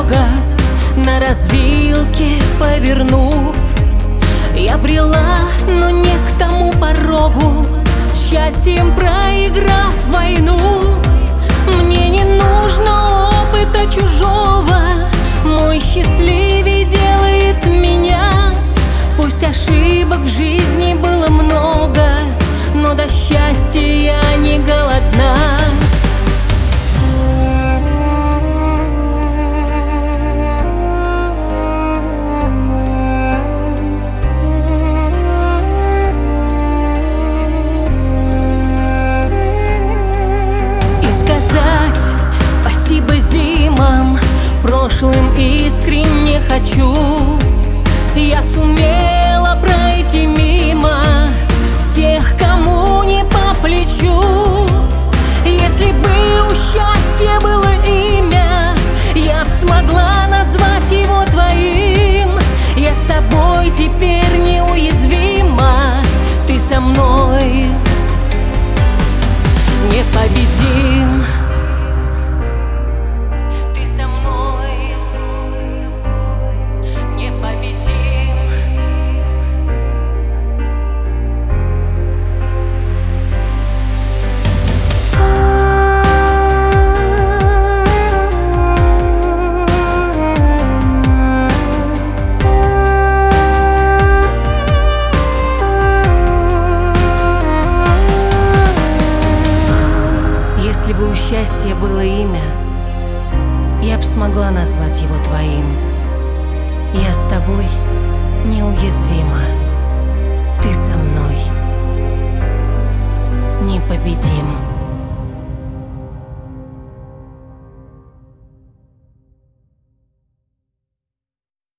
дорога, на развилке повернув, я брела, но не к тому порогу, счастьем проиграв войну. Мне не нужно опыта чужого, мой счастливее делает меня. Пусть ошибок в жизни было много, но до счастья я не голодна. Прошлым искренне хочу, я сумела пройти мимо всех, кому не по плечу. Если бы у счастья было имя, я б смогла назвать его твоим. Я с тобой теперь неуязвима, ты со мной непобедим. Если бы у счастья было имя, я б смогла назвать его твоим. Я с тобой неуязвима, ты со мной непобедим.